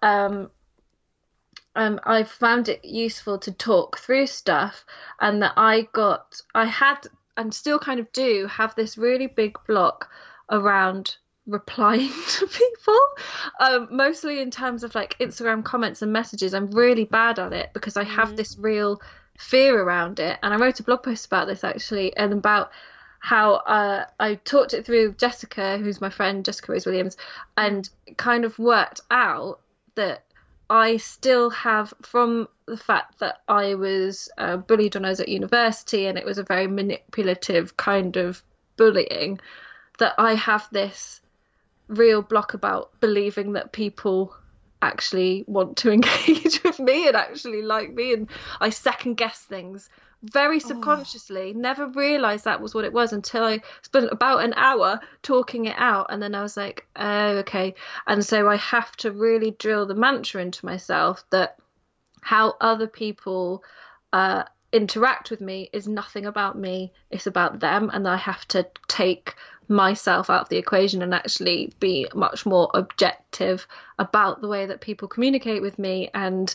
I found it useful to talk through stuff, and that I had and still kind of do have this really big block around replying to people, mostly in terms of like Instagram comments and messages. I'm really bad at it because I have this real fear around it, and I wrote a blog post about this actually, and about how I talked it through with Jessica, who's my friend, Jessica Rose Williams, and kind of worked out that I still have, from the fact that I was bullied when I was at university, and it was a very manipulative kind of bullying, that I have this real block about believing that people actually want to engage with me and actually like me, and I second guess things very subconsciously. Never realized that was what it was until I spent about an hour talking it out, and then I was like, oh, okay. And so I have to really drill the mantra into myself that how other people interact with me is nothing about me, it's about them, and I have to take myself out of the equation and actually be much more objective about the way that people communicate with me, and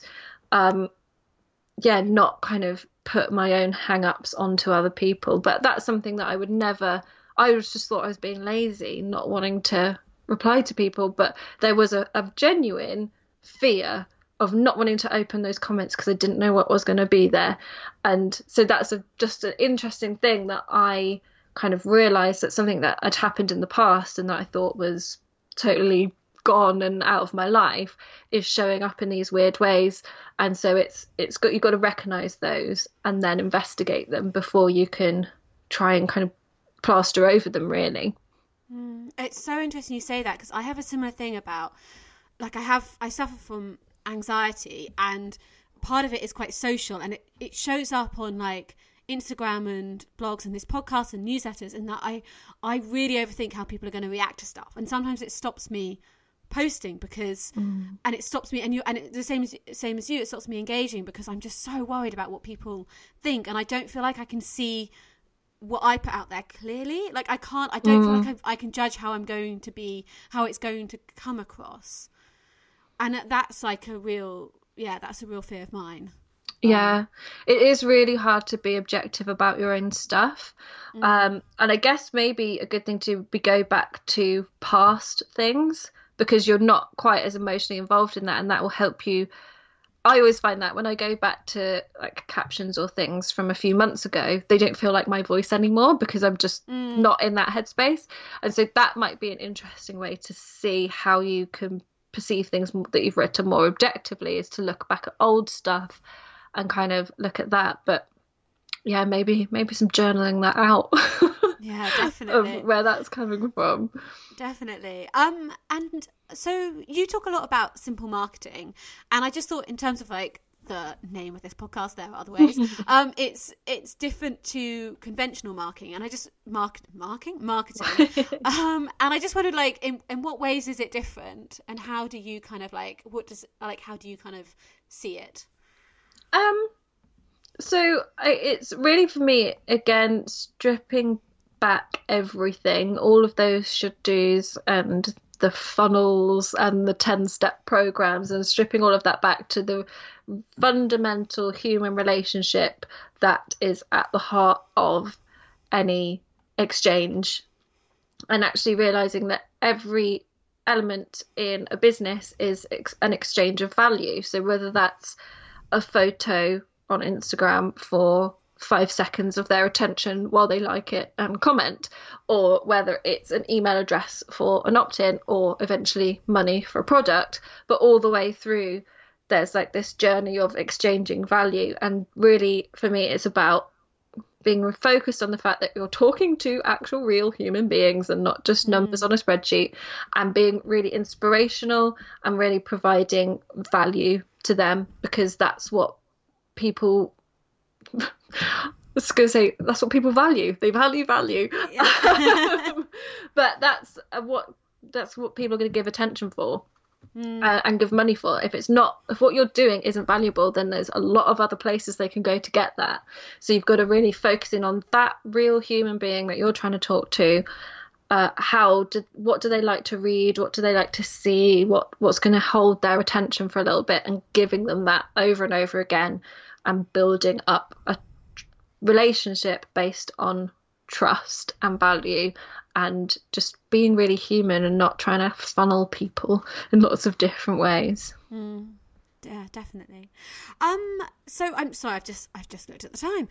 not kind of put my own hang-ups onto other people. But that's something that I just thought I was being lazy, not wanting to reply to people, but there was a genuine fear of not wanting to open those comments because I didn't know what was going to be there. And so that's just an interesting thing that I kind of realized, that something that had happened in the past and that I thought was totally gone and out of my life is showing up in these weird ways. And so you've got to recognize those and then investigate them before you can try and kind of plaster over them, really. It's so interesting you say that, because I have a similar thing about, like, I suffer from anxiety, and part of it is quite social, and it shows up on like Instagram and blogs and this podcast and newsletters, and that I really overthink how people are going to react to stuff, and sometimes it stops me posting because and it stops me, and it's the same as you, it stops me engaging because I'm just so worried about what people think, and I don't feel like I can see what I put out there clearly. Like I don't feel like I can judge how it's going to come across. And that's like that's a real fear of mine. Yeah, it is really hard to be objective about your own stuff. And I guess maybe a good thing to be go back to past things, because you're not quite as emotionally involved in that, and that will help you. I always find that when I go back to like captions or things from a few months ago, they don't feel like my voice anymore, because I'm just not in that headspace. And so that might be an interesting way to see how you can perceive things that you've written more objectively, is to look back at old stuff and kind of look at that. But yeah, maybe some journaling that out. Yeah, definitely. Of where that's coming from. Definitely. And so you talk a lot about simple marketing, and I just thought, in terms of like the name of this podcast, there are other ways. It's different to conventional marketing, and I just marketing. And I just wondered, like, in what ways is it different, and how do you kind of how do you kind of see it? So it's really, for me, again, stripping back everything, all of those should do's and the funnels and the 10-step programs, and stripping all of that back to the fundamental human relationship that is at the heart of any exchange, and actually realizing that every element in a business is an exchange of value. So whether that's a photo on Instagram for 5 seconds of their attention while they like it and comment, or whether it's an email address for an opt-in, or eventually money for a product, but all the way through there's like this journey of exchanging value. And really, for me, it's about being focused on the fact that you're talking to actual real human beings and not just numbers on a spreadsheet, and being really inspirational and really providing value to them, because that's what people I was going to say, that's what people value. They value. Yeah. But that's what people are going to give attention for and give money for. If what you're doing isn't valuable, then there's a lot of other places they can go to get that. So you've got to really focus in on that real human being that you're trying to talk to. What do they like to read? What do they like to see? What's going to hold their attention for a little bit, and giving them that over and over again, and building up a relationship based on trust and value, and just being really human and not trying to funnel people in lots of different ways. Yeah, definitely. So I'm sorry, I've just looked at the time.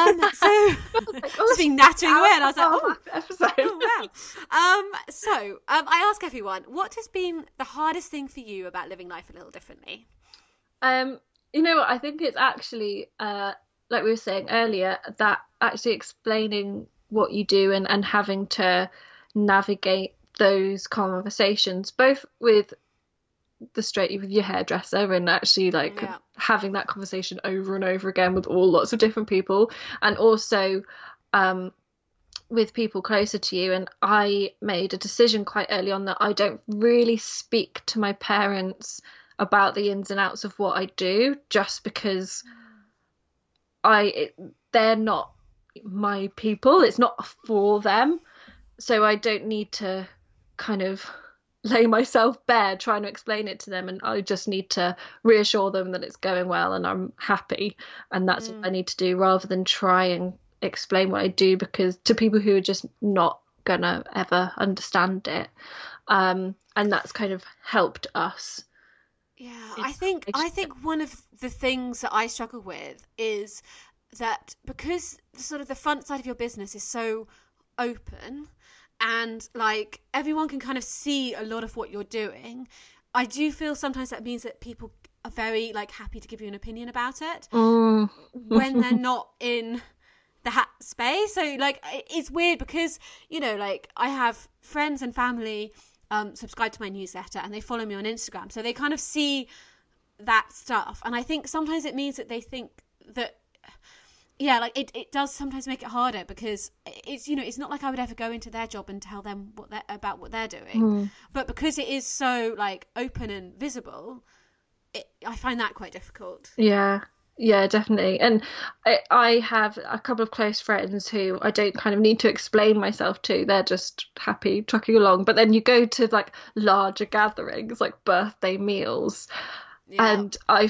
So just been nattering away, and I was like, episode. Oh wow. So I ask everyone, what has been the hardest thing for you about living life a little differently? You know what? I think it's actually, like we were saying earlier, that actually explaining what you do and having to navigate those conversations, both with with your hairdresser, and actually having that conversation over and over again with lots of different people, and also with people closer to you. And I made a decision quite early on that I don't really speak to my parents about the ins and outs of what I do, just because they're not my people. It's not for them, so I don't need to kind of lay myself bare trying to explain it to them, and I just need to reassure them that it's going well and I'm happy, and that's what I need to do, rather than try and explain what I do, because to people who are just not gonna ever understand it. And that's kind of helped us. Yeah, I think one of the things that I struggle with is that, because sort of the front side of your business is so open, and like everyone can kind of see a lot of what you're doing, I do feel sometimes that means that people are very like happy to give you an opinion about it when they're not in that space. So like it's weird, because like I have friends and family subscribe to my newsletter, and they follow me on Instagram, so they kind of see that stuff, and I think sometimes it means that they think that like it does sometimes make it harder, because it's it's not like I would ever go into their job and tell them about what they're doing, but because it is so like open and visible, I find that quite difficult. Yeah, Yeah, definitely. And I have a couple of close friends who I don't kind of need to explain myself to. They're just happy trucking along. But then you go to like larger gatherings, like birthday meals, and I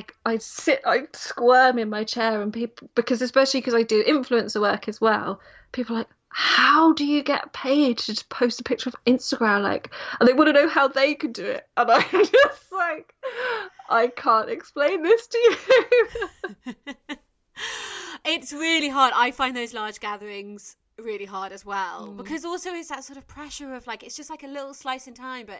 squirm in my chair, and people, because especially because I do influencer work as well, people are like, how do you get paid to just post a picture of Instagram? Like, and they want to know how they could do it. And I'm just like, I can't explain this to you. It's really hard. I find those large gatherings really hard as well, because also it's that sort of pressure of like, it's just like a little slice in time, but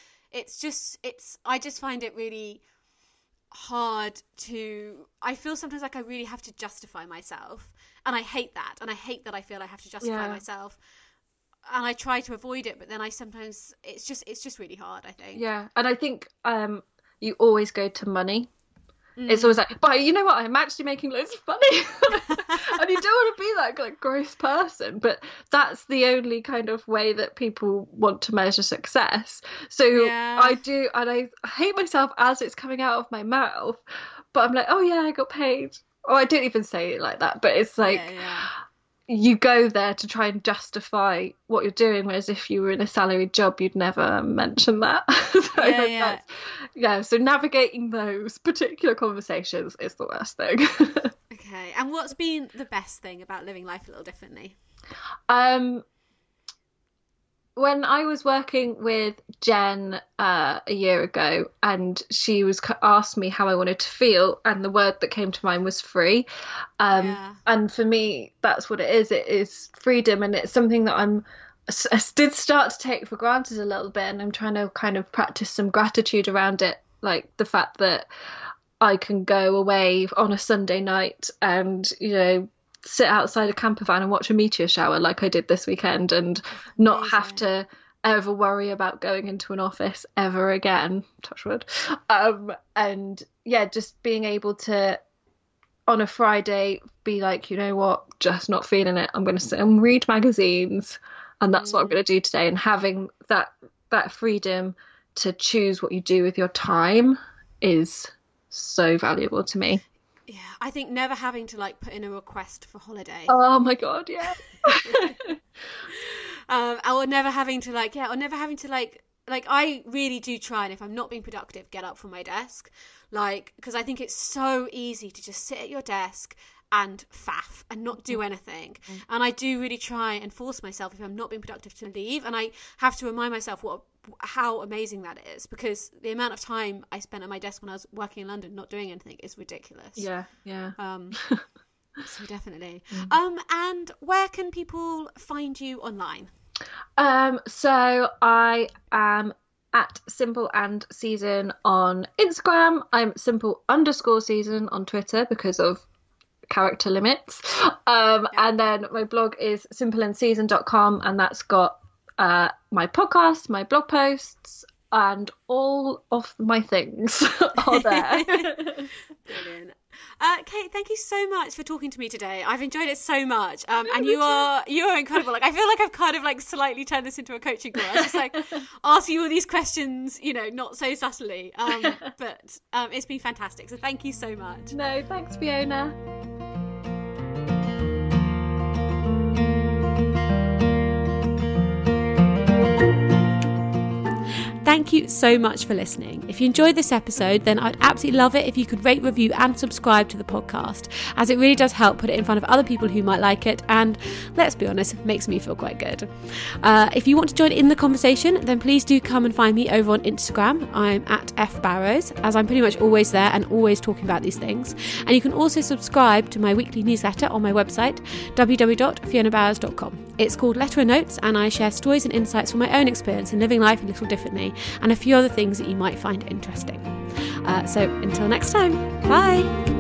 I just find it really hard to, I feel sometimes like I really have to justify myself, and I hate that, and I hate that I feel I have to justify myself, and I try to avoid it, but then it's just really hard, I think. Yeah, and I think you always go to money. It's always like, but you know what, I'm actually making loads of money. And you don't want to be that like gross person, but that's the only kind of way that people want to measure success. So I do, and I hate myself as it's coming out of my mouth, but I'm like, oh yeah, I got paid. Oh, I don't even say it like that, but it's like, you go there to try and justify what you're doing, whereas if you were in a salaried job, you'd never mention that. So navigating those particular conversations is the worst thing. Okay, and what's been the best thing about living life a little differently? When I was working with Jen a year ago, and she was asked me how I wanted to feel, and the word that came to mind was free. And for me, that's what it is. It is freedom, and it's something that I did start to take for granted a little bit, and I'm trying to kind of practice some gratitude around it, like the fact that I can go away on a Sunday night and, you know, sit outside a camper van and watch a meteor shower like I did this weekend, and not have to ever worry about going into an office ever again, touch wood. And yeah, just being able to on a Friday be like, you know what, just not feeling it, I'm going to sit and read magazines, and that's what I'm going to do today. And having that freedom to choose what you do with your time is so valuable to me. Yeah, I think never having to like put in a request for holiday. Oh my god, yeah. Or never having to like I really do try, and if I'm not being productive, get up from my desk, like, because I think it's so easy to just sit at your desk and faff and not do anything. And I do really try and force myself, if I'm not being productive, to leave. And I have to remind myself how amazing that is, because the amount of time I spent at my desk when I was working in London not doing anything is ridiculous. Yeah. So definitely. And where can people find you online? So I am at Simple and Season on Instagram. I'm simple_season on Twitter because of character limits. And then my blog is simpleandseason.com, and that's got my podcast, my blog posts, and all of my things are there. Brilliant. Kate, thank you so much for talking to me today. I've enjoyed it so much. And you are incredible. Like, I feel like I've kind of like slightly turned this into a coaching call. I was just like asking you all these questions, you know, not so subtly. But it's been fantastic. So thank you so much. No, thanks, Fiona. Thank you so much for listening. If you enjoyed this episode, then I'd absolutely love it if you could rate, review and subscribe to the podcast, as it really does help put it in front of other people who might like it, and let's be honest, it makes me feel quite good. If you want to join in the conversation, then please do come and find me over on Instagram. I'm at fbarrows, as I'm pretty much always there and always talking about these things. And you can also subscribe to my weekly newsletter on my website, www.fionabowers.com. It's called Letter and Notes, and I share stories and insights from my own experience in living life a little differently, and a few other things that you might find interesting. So until next time, bye!